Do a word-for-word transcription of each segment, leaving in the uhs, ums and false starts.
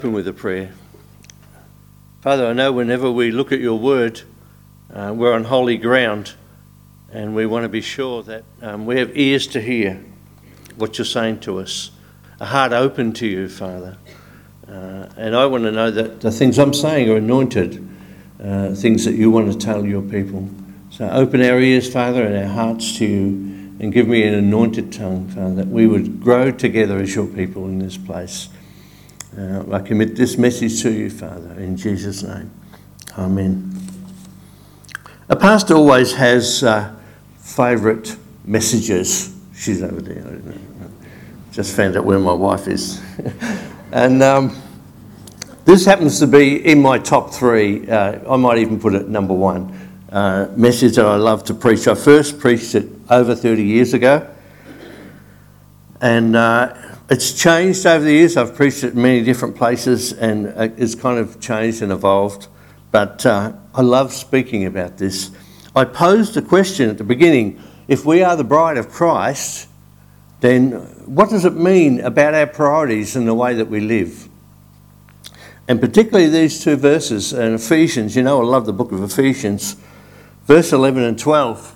Open with a prayer. Father, I know whenever we look at your word, uh, we're on holy ground, and we want to be sure that um, we have ears to hear what you're saying to us, a heart open to you, Father. Uh, and I want to know that the things I'm saying are anointed, uh, things that you want to tell your people. So open our ears, Father, and our hearts to you, and give me an anointed tongue, Father, that we would grow together as your people in this place. Uh, I commit this message to you, Father, in Jesus' name. Amen. A pastor always has uh, favourite messages. She's over there. I don't know. Just found out where my wife is. and um, this happens to be in my top three. Uh, I might even put it number one. Uh, message that I love to preach. I first preached it over thirty years ago. And uh, it's changed over the years. I've preached it in many different places, and it's kind of changed and evolved. But uh, I love speaking about this. I posed a question at the beginning. If we are the bride of Christ, then what does it mean about our priorities and the way that we live? And particularly these two verses in Ephesians. You know, I love the book of Ephesians. Verse eleven and twelve.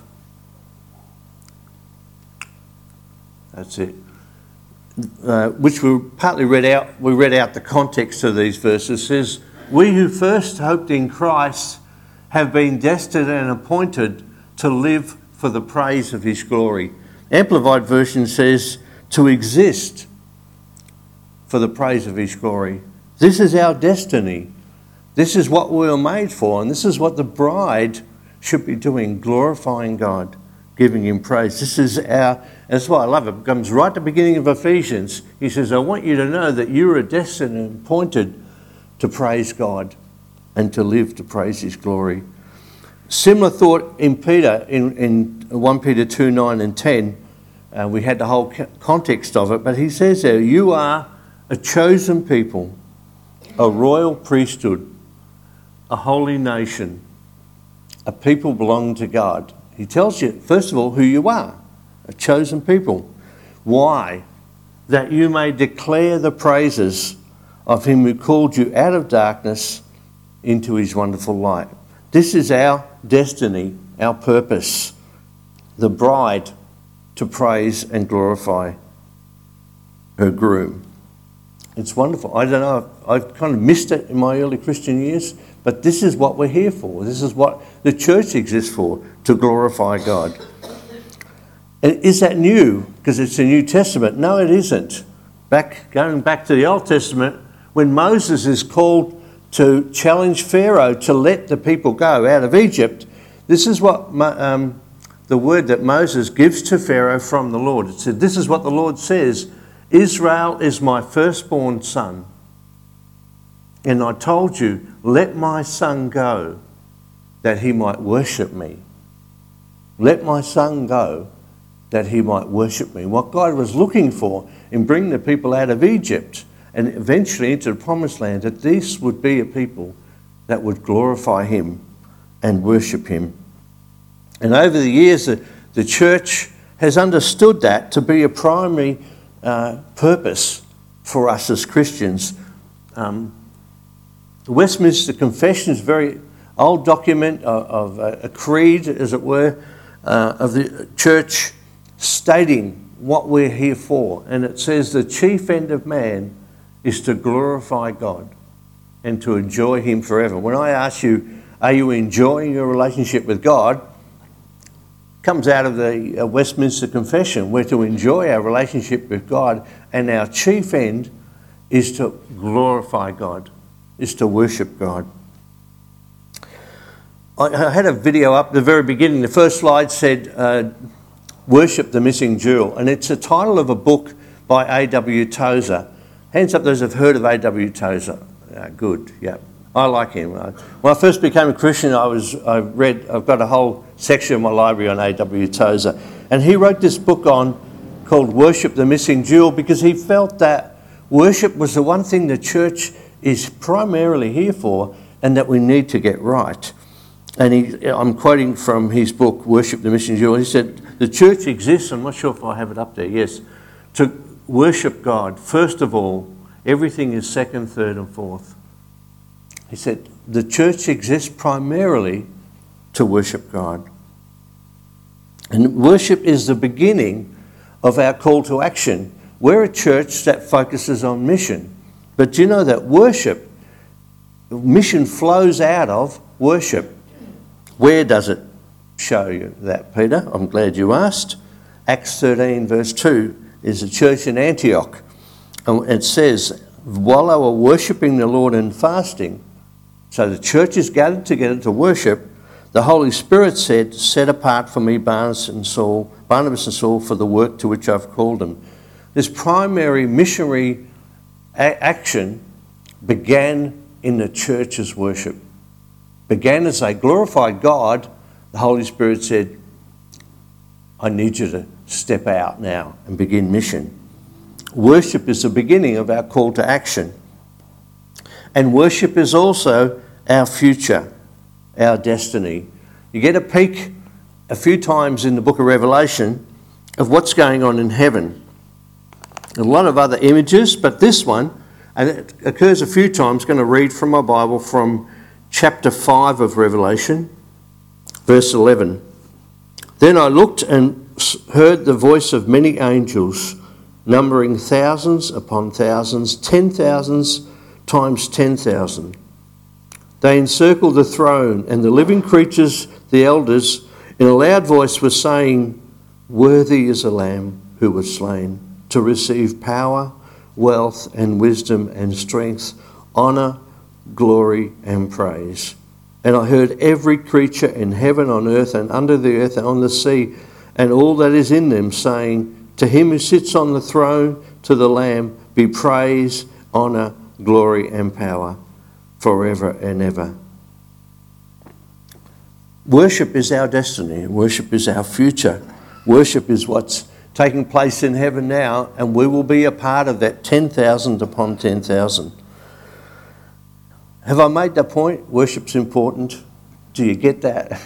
That's it. Uh, which we partly read out, we read out the context of these verses. It says, we who first hoped in Christ have been destined and appointed to live for the praise of his glory. Amplified version says, to exist for the praise of his glory. This is our destiny. This is what we were made for, and this is what the bride should be doing, glorifying God, giving him praise. This is our, that's why I love it. It comes right at the beginning of Ephesians. He says, I want you to know that you are destined and appointed to praise God and to live to praise his glory. Similar thought in Peter, in, in First Peter two, nine and ten. Uh, we had the whole context of it, but he says there, you are a chosen people, a royal priesthood, a holy nation, a people belonging to God. He tells you, first of all, who you are, a chosen people. Why? That you may declare the praises of him who called you out of darkness into his wonderful light. This is our destiny, our purpose, the bride to praise and glorify her groom. It's wonderful. I don't know, I've kind of missed it in my early Christian years, but this is what we're here for. This is what the church exists for, to glorify God. And is that new? Because it's a New Testament. No, it isn't. Back, going back to the Old Testament, when Moses is called to challenge Pharaoh to let the people go out of Egypt, this is what um, the word that Moses gives to Pharaoh from the Lord. It said, this is what the Lord says, Israel is my firstborn son. And I told you, let my son go, that he might worship me. Let my son go, that he might worship me. What God was looking for in bringing the people out of Egypt and eventually into the promised land, that these would be a people that would glorify him and worship him. And over the years, the, the church has understood that to be a primary uh, purpose for us as Christians. Um, The Westminster Confession is a very old document of, of a creed, as it were, uh, of the church stating what we're here for. And it says the chief end of man is to glorify God and to enjoy him forever. When I ask you, are you enjoying your relationship with God? It comes out of the uh, Westminster Confession. We're to enjoy our relationship with God, and our chief end is to glorify God, is to worship God. I had a video up at the very beginning. The first slide said, uh, Worship the Missing Jewel. And it's a title of a book by A W Tozer. Hands up those who've heard of A W Tozer. Uh, good, yeah. I like him. When I first became a Christian, I was I read, I've got a whole section in my library on A W Tozer. And he wrote this book on, called Worship the Missing Jewel, because he felt that worship was the one thing the church is primarily here for, and that we need to get right. And he, I'm quoting from his book, Worship the Missing Jewel. He said, the church exists, I'm not sure if I have it up there, yes, to worship God, first of all, Everything is second, third and fourth. He said, the church exists primarily to worship God. And worship is the beginning of our call to action. We're a church that focuses on mission. But do you know that worship, mission flows out of worship? Where does it show you that, Peter? I'm glad you asked. Acts thirteen verse two is a church in Antioch. And it says, while they were worshipping the Lord and fasting, so the church is gathered together to worship, the Holy Spirit said, set apart for me Barnabas and Saul, Barnabas and Saul for the work to which I've called them. This primary missionary a- action began in the church's worship. Began as they glorified God. The Holy Spirit said, I need you to step out now and begin mission. Worship is the beginning of our call to action. And worship is also our future, our destiny. You get a peek a few times in the book of Revelation of what's going on in heaven. A lot of other images, but this one, and it occurs a few times, I'm going to read from my Bible from chapter five of Revelation, verse eleven. Then I looked and heard the voice of many angels, numbering thousands upon thousands, ten thousands times ten thousand. They encircled the throne, and the living creatures, the elders, in a loud voice were saying, worthy is the Lamb who was slain, to receive power, wealth and wisdom and strength, honour, glory and praise. And I heard every creature in heaven, on earth and under the earth and on the sea, and all that is in them, saying, to him who sits on the throne, to the Lamb, be praise, honour, glory and power, forever and ever. Worship is our destiny. Worship is our future. Worship is what's taking place in heaven now, and we will be a part of that ten thousand upon ten thousand. Have I made the point? Worship's important. Do you get that?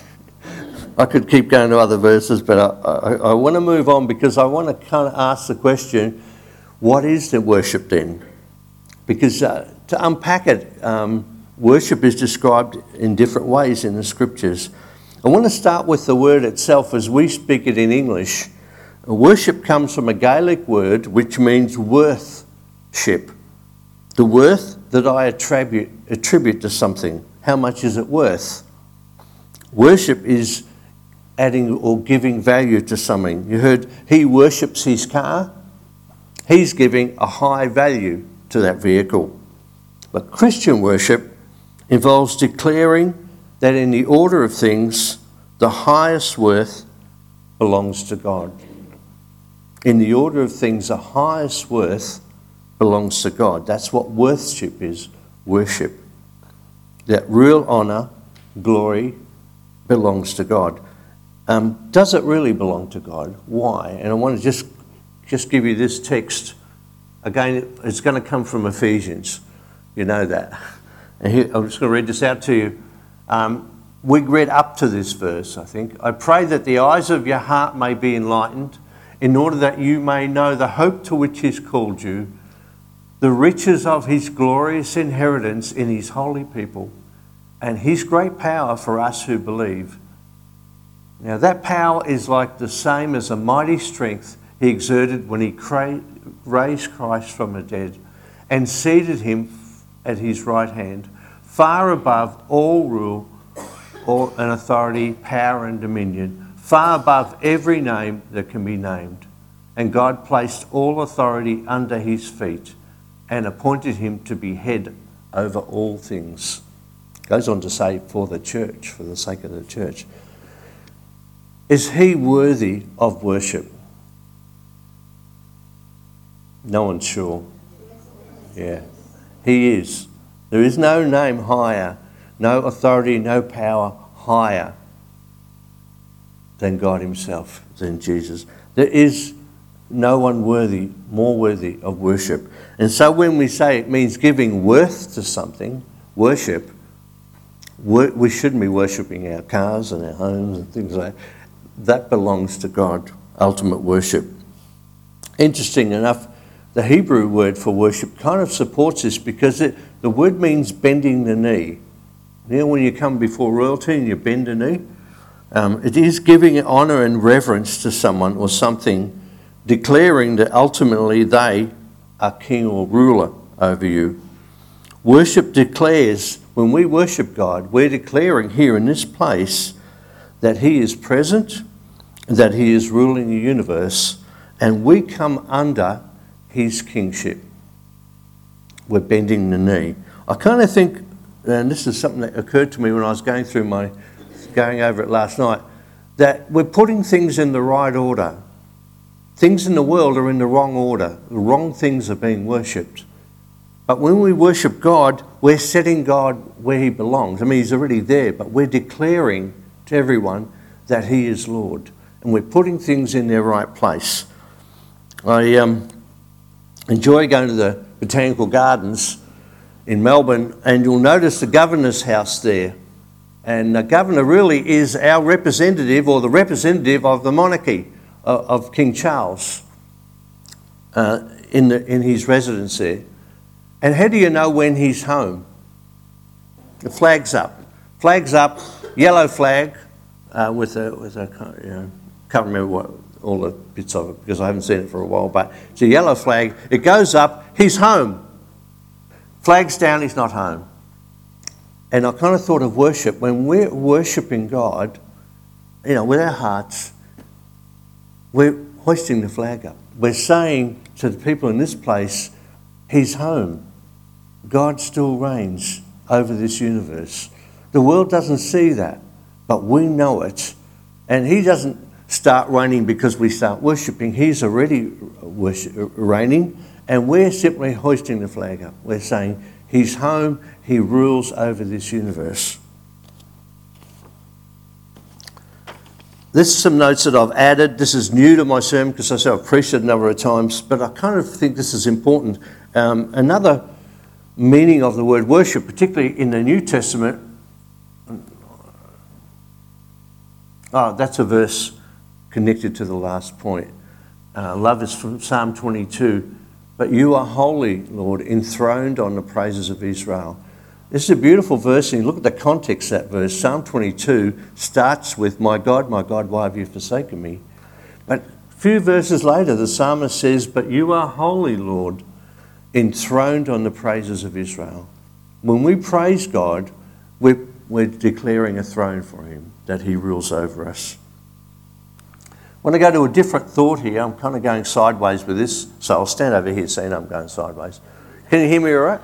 I could keep going to other verses, but I, I, I want to move on because I want to kind of ask the question, what is the worship then? Because uh, to unpack it, um, worship is described in different ways in the scriptures. I want to start with the word itself as we speak it in English. Worship comes from a Gaelic word which means worth-ship. The worth that I attribute, attribute to something. How much is it worth? Worship is adding or giving value to something. You heard he worships his car. He's giving a high value to that vehicle. But Christian worship involves declaring that in the order of things, the highest worth belongs to God. In the order of things, the highest worth belongs to God. That's what worship is, worship. That real honour, glory belongs to God. Um, does it really belong to God? Why? And I want to just, just give you this text. Again, it's going to come from Ephesians. You know that. And here, I'm just going to read this out to you. Um, we read up to this verse, I think. I pray that the eyes of your heart may be enlightened, in order that you may know the hope to which he's called you, the riches of his glorious inheritance in his holy people, and his great power for us who believe. Now that power is like the same as the mighty strength he exerted when he cra- raised Christ from the dead and seated him at his right hand, far above all rule all, and authority, power and dominion, far above every name that can be named. And God placed all authority under his feet and appointed him to be head over all things. Goes on to say, for the church, for the sake of the church. Is he worthy of worship? No one's sure. Yeah, he is. There is no name higher, no authority, no power higher than God himself, than Jesus. There is no one worthy, more worthy of worship. And so when we say it means giving worth to something, worship, we shouldn't be worshipping our cars and our homes and things like that. That belongs to God, ultimate worship. Interesting enough, the Hebrew word for worship kind of supports this, because it, the word means bending the knee. You know, when you come before royalty and you bend the knee, um, it is giving honour and reverence to someone or something, declaring that ultimately they are king or ruler over you. Worship declares, when we worship God, we're declaring here in this place that He is present, that He is ruling the universe, and we come under His kingship. We're bending the knee. I kind of think, and this is something that occurred to me when I was going through my, going over it last night, that we're putting things in the right order. Things in the world are in the wrong order. The wrong things are being worshipped. But when we worship God, we're setting God where He belongs. I mean, He's already there, but we're declaring to everyone that He is Lord. And we're putting things in their right place. I um, enjoy going to the Botanical Gardens in Melbourne, and you'll notice the governor's house there. And the governor really is our representative, or the representative of the monarchy of, of King Charles uh, in, the, in his residence there. And how do you know when he's home? The flag's up. Flag's up, yellow flag uh, with a, with a, you know, can't remember what, all the bits of it because I haven't seen it for a while, but it's a yellow flag. It goes up, he's home. Flag's down, he's not home. And I kind of thought of worship. When we're worshipping God, you know, with our hearts, we're hoisting the flag up. We're saying to the people in this place, He's home. God still reigns over this universe. The world doesn't see that, but we know it. And He doesn't start reigning because we start worshipping. He's already worship, reigning, and we're simply hoisting the flag up. We're saying He's home, He rules over this universe. This is some notes that I've added. This is new to my sermon because I said I've preached it a number of times, but I kind of think this is important. Um, another meaning of the word worship, particularly in the New Testament, oh, that's a verse connected to the last point. Uh, love is from Psalm twenty-two. But you are holy, Lord, enthroned on the praises of Israel. This is a beautiful verse, and you look at the context of that verse. Psalm twenty-two starts with, my God, my God, why have you forsaken me? But a few verses later, the psalmist says, but you are holy, Lord, enthroned on the praises of Israel. When we praise God, we're, we're declaring a throne for Him, that He rules over us. I want to go to a different thought here. I'm kind of going sideways with this, so I'll stand over here so you know I'm going sideways. Can you hear me all right?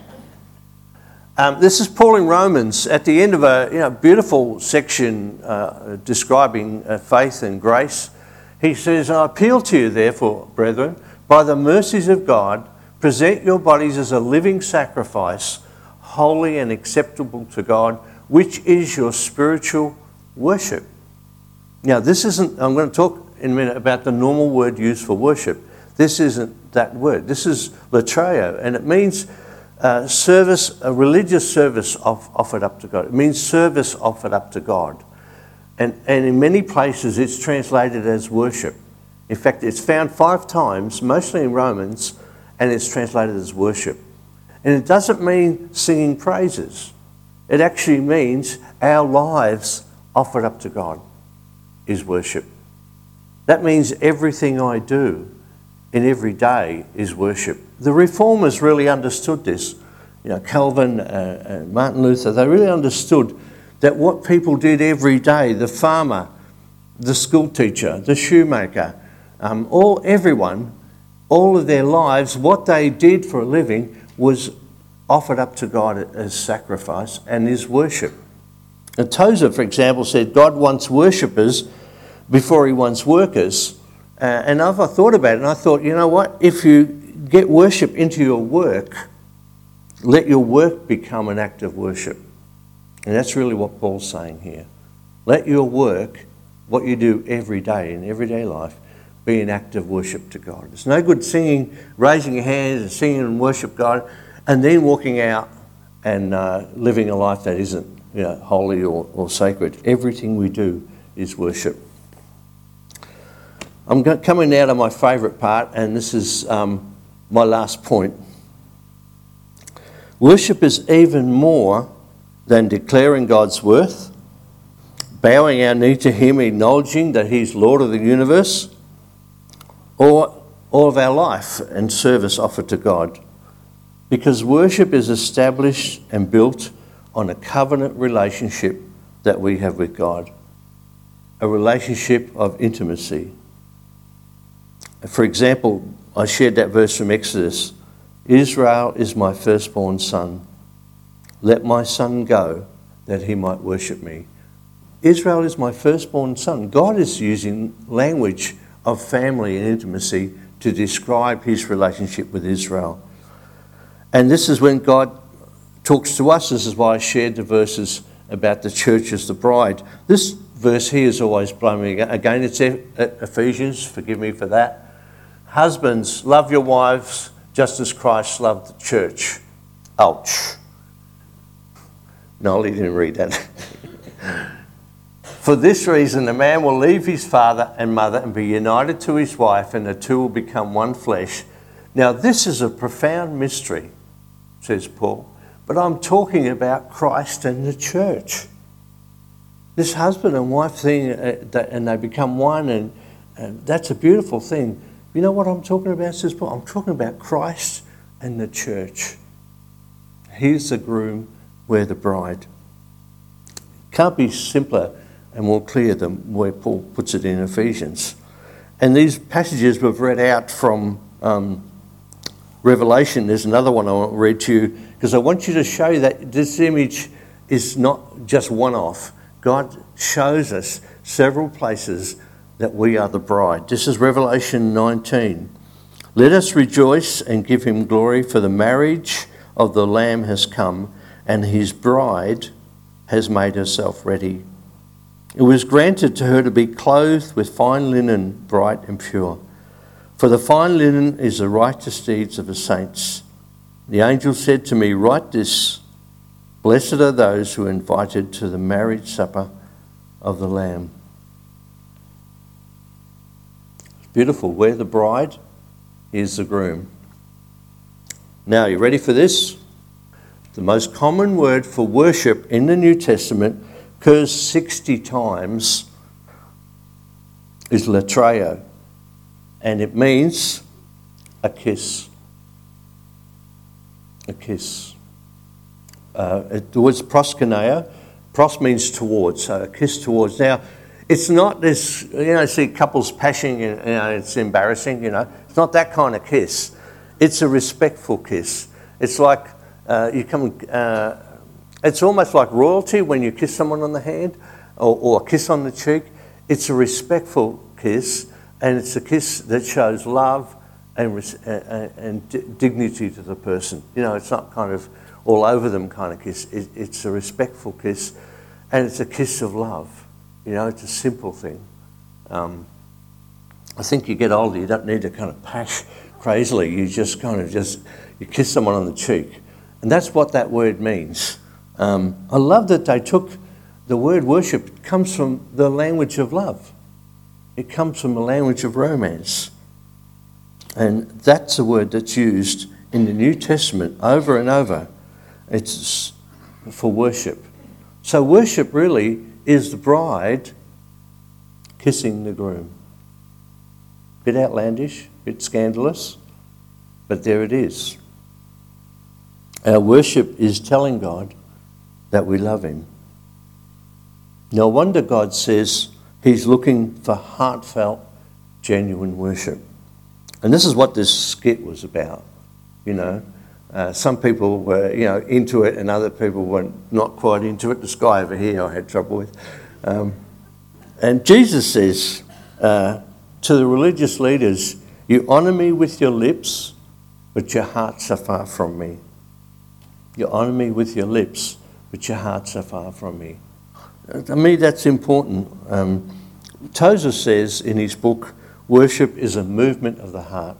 Um, this is Paul in Romans at the end of a you know, beautiful section uh, describing uh, faith and grace. He says, I appeal to you, therefore, brethren, by the mercies of God, present your bodies as a living sacrifice, holy and acceptable to God, which is your spiritual worship. Now, this isn't, I'm going to talk in a minute about the normal word used for worship. This isn't that word. This is latreo, and it means uh, service, a religious service of, offered up to God. It means service offered up to God. And, and in many places, it's translated as worship. In fact, it's found five times, mostly in Romans, and it's translated as worship. And it doesn't mean singing praises. It actually means our lives offered up to God is worship. That means everything I do in every day is worship. The Reformers really understood this. You know, Calvin, uh, and Martin Luther, they really understood that what people did every day, the farmer, the school teacher, the shoemaker, um, all everyone, all of their lives, what they did for a living was offered up to God as sacrifice and is worship. And Tozer, for example, said God wants worshippers before He wants workers. Uh, and I've I thought about it, and I thought, you know what? If you get worship into your work, let your work become an act of worship. And that's really what Paul's saying here. Let your work, what you do every day in everyday life, be an act of worship to God. It's no good singing, raising your hands and singing and worship God, and then walking out and uh, living a life that isn't you know, holy or, or sacred. Everything we do is worship. I'm coming now to my favourite part, and this is um, my last point. Worship is even more than declaring God's worth, bowing our knee to him, acknowledging that he's Lord of the universe, or all of our life and service offered to God. Because worship is established and built on a covenant relationship that we have with God, a relationship of intimacy. For example, I shared that verse from Exodus. Israel is my firstborn son. Let my son go that he might worship me. Israel is my firstborn son. God is using language of family and intimacy to describe his relationship with Israel. And this is when God talks to us. This is why I shared the verses about the church as the bride. This verse here has always blown me again. It's Ephesians, forgive me for that. Husbands, love your wives just as Christ loved the church. Ouch. No, he didn't read that. For this reason, a man will leave his father and mother and be united to his wife, and the two will become one flesh. Now, this is a profound mystery, says Paul, but I'm talking about Christ and the church. This husband and wife thing, uh, that, and they become one, and, and that's a beautiful thing. You know what I'm talking about, says Paul? I'm talking about Christ and the church. He's the groom, we're the bride. Can't be simpler and more clear than where Paul puts it in Ephesians. And these passages we've read out from um, Revelation. There's another one I want to read to you, because I want you to show you that this image is not just one-off. God shows us several places that we are the bride. This is Revelation nineteen. Let us rejoice and give him glory, for the marriage of the Lamb has come, and his bride has made herself ready. It was granted to her to be clothed with fine linen, bright and pure. For the fine linen is the righteous deeds of the saints. The angel said to me, write this, blessed are those who are invited to the marriage supper of the Lamb. It's beautiful. We're the bride, here's the groom. Now, you ready for this? The most common word for worship in the New Testament occurs sixty times, is latreo, and it means a kiss. A kiss. Uh, it, the word's proskuneo. Pros means towards, so a kiss towards. Now, it's not this, you know, see couples pashing, you know, it's embarrassing, you know. It's not that kind of kiss. It's a respectful kiss. It's like uh, you come. Uh, It's almost like royalty when you kiss someone on the hand or, or a kiss on the cheek. It's a respectful kiss, and it's a kiss that shows love and, and, and d- dignity to the person. You know, it's not kind of all over them kind of kiss. It, it's a respectful kiss, and it's a kiss of love. You know, it's a simple thing. Um, I think you get older, you don't need to kind of pash crazily. You just kind of just, you kiss someone on the cheek. And that's what that word means. Um, I love that they took the word worship. It comes from the language of love. It comes from the language of romance. And that's a word that's used in the New Testament over and over. It's for worship. So worship really is the bride kissing the groom. Bit outlandish, bit scandalous, but there it is. Our worship is telling God that we love him. No wonder God says he's looking for heartfelt, genuine worship. And this is what this skit was about, you know. Uh, some people were, you know, into it, and other people were not quite into it. This guy over here I had trouble with. Um, and Jesus says uh, to the religious leaders, you honour me with your lips, but your hearts are far from me. You honour me with your lips, but your hearts are far from me. To me, that's important. Um, Tozer says in his book, worship is a movement of the heart.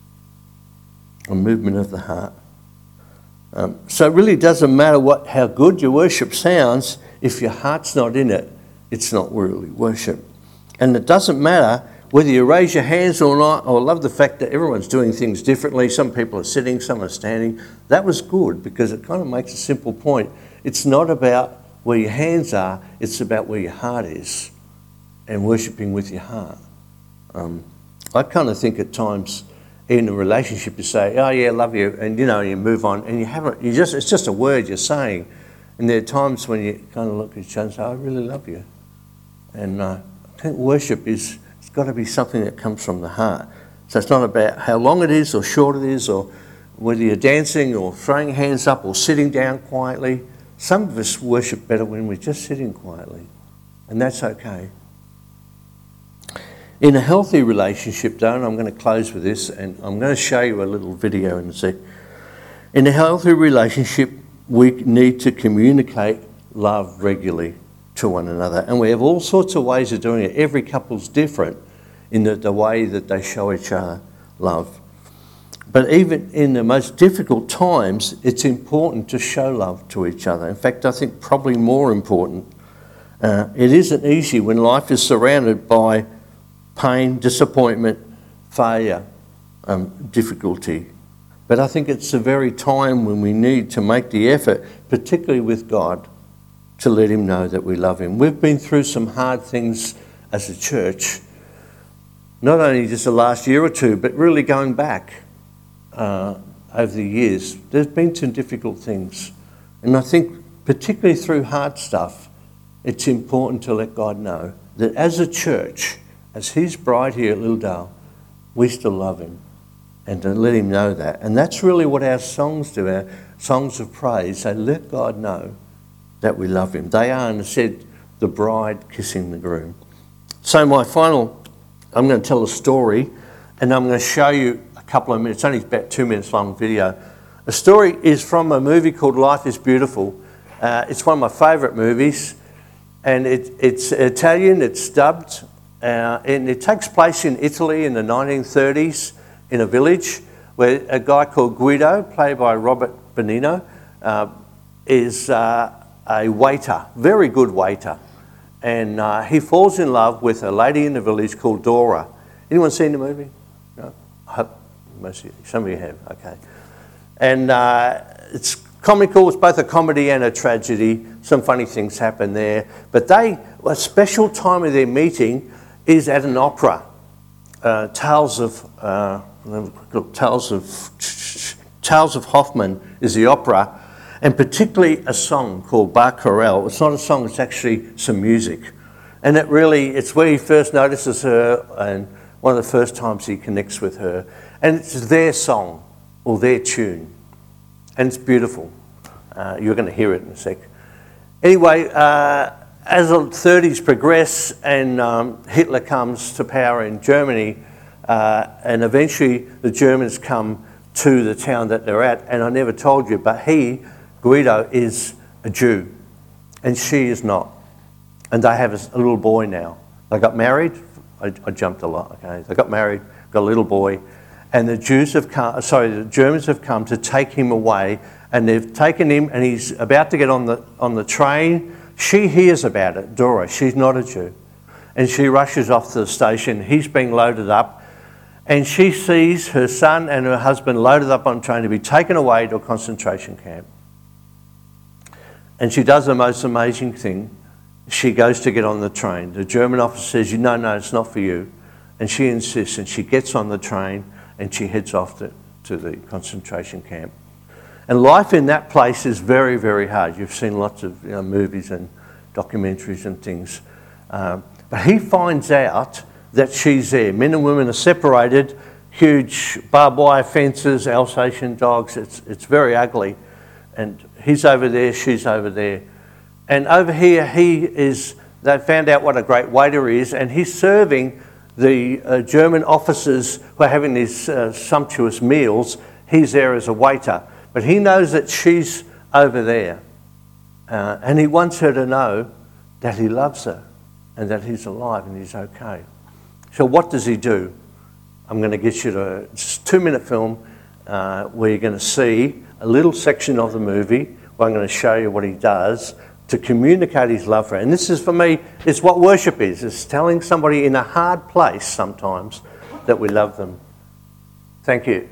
A movement of the heart. Um, so it really doesn't matter what how good your worship sounds. If your heart's not in it, it's not really worship. And it doesn't matter whether you raise your hands or not, I love the fact that everyone's doing things differently. Some people are sitting, some are standing. That was good because it kind of makes a simple point. It's not about where your hands are, it's about where your heart is and worshipping with your heart. Um, I kind of think at times in a relationship you say, oh yeah, love you, and you know, you move on and you haven't, you just, it's just a word you're saying. And there are times when you kind of look at each other and say, I really love you. And uh, I think worship is, it's got to be something that comes from the heart. So it's not about how long it is or short it is or whether you're dancing or throwing hands up or sitting down quietly. Some of us worship better when we're just sitting quietly, and that's okay. In a healthy relationship, though, and I'm going to close with this, and I'm going to show you a little video in a sec. In a healthy relationship, we need to communicate love regularly to one another. And we have all sorts of ways of doing it. Every couple's different in the, the way that they show each other love. But even in the most difficult times, it's important to show love to each other. In fact, I think probably more important. Uh, it isn't easy when life is surrounded by pain, disappointment, failure, um, difficulty. But I think it's the very time when we need to make the effort, particularly with God, to let him know that we love him. We've been through some hard things as a church, not only just the last year or two, but really going back uh, over the years. There's been some difficult things. And I think particularly through hard stuff, it's important to let God know that as a church, as his bride here at Lildale, we still love him. And to let him know that. And that's really what our songs do, our songs of praise. They let God know that we love him. They are, and it said, the bride kissing the groom. So my final, I'm going to tell a story, and I'm going to show you a couple of minutes, it's only about two minutes long video. The story is from a movie called Life is Beautiful. Uh, it's one of my favourite movies, and it, it's Italian, it's dubbed, uh, and it takes place in Italy in the nineteen thirties. In a village where a guy called Guido, played by Robert Benigno, uh, is uh, a waiter, very good waiter. And uh, he falls in love with a lady in the village called Dora. Anyone seen the movie? No? I hope most of you, some of you have, okay. And uh, it's comical, it's both a comedy and a tragedy. Some funny things happen there. But they, a special time of their meeting is at an opera. Uh, Tales of... Uh, Look, Tales of Tales of Hoffmann is the opera, and particularly a song called Barcarelle. It's not a song; it's actually some music, and it really it's where he first notices her, and one of the first times he connects with her, and it's their song or their tune, and it's beautiful. Uh, you're going to hear it in a sec. Anyway, uh, as the thirties progress and um, Hitler comes to power in Germany. Uh, and eventually the Germans come to the town that they're at, and I never told you, but he, Guido, is a Jew, and she is not. And they have a, a little boy now. They got married. I, I jumped a lot, okay. They got married, got a little boy, and the Jews have come, sorry, the Germans have come to take him away, and they've taken him, and he's about to get on the, on the train. She hears about it, Dora, she's not a Jew. And she rushes off to the station. He's being loaded up. And she sees her son and her husband loaded up on a train to be taken away to a concentration camp. And she does the most amazing thing. She goes to get on the train. The German officer says, no, no, it's not for you. And she insists, and she gets on the train and she heads off to, to the concentration camp. And life in that place is very, very hard. You've seen lots of you know, movies and documentaries and things. Um, but he finds out that she's there. Men and women are separated, huge barbed wire fences, Alsatian dogs. It's, it's very ugly. And he's over there, she's over there. And over here, he is, they found out what a great waiter he is, and he's serving the uh, German officers who are having these uh, sumptuous meals. He's there as a waiter. But he knows that she's over there. Uh, and he wants her to know that he loves her and that he's alive and he's okay. So what does he do? I'm going to get you to it's a two-minute film uh, where you're going to see a little section of the movie where I'm going to show you what he does. to communicate his love for us. And this is, for me, it's what worship is. It's telling somebody in a hard place sometimes that we love them. Thank you.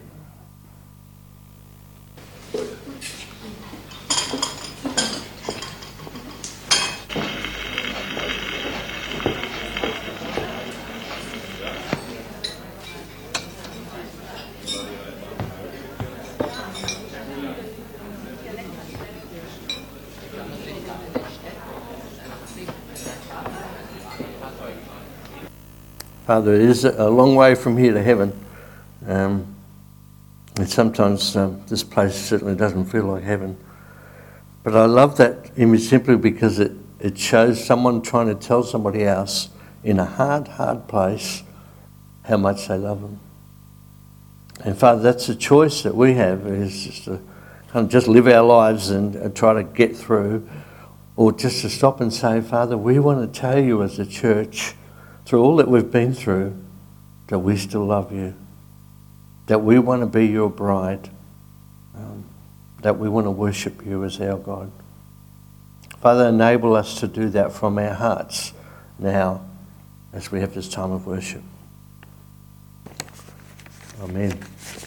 Father, it is a long way from here to heaven. Um, and sometimes um, this place certainly doesn't feel like heaven. But I love that image simply because it, it shows someone trying to tell somebody else in a hard, hard place how much they love them. And Father, that's a choice that we have, is just to kind of just live our lives and, and try to get through, or just to stop and say, Father, we want to tell you as a church, through all that we've been through, that we still love you, that we want to be your bride, um, that we want to worship you as our God. Father, enable us to do that from our hearts now as we have this time of worship. Amen.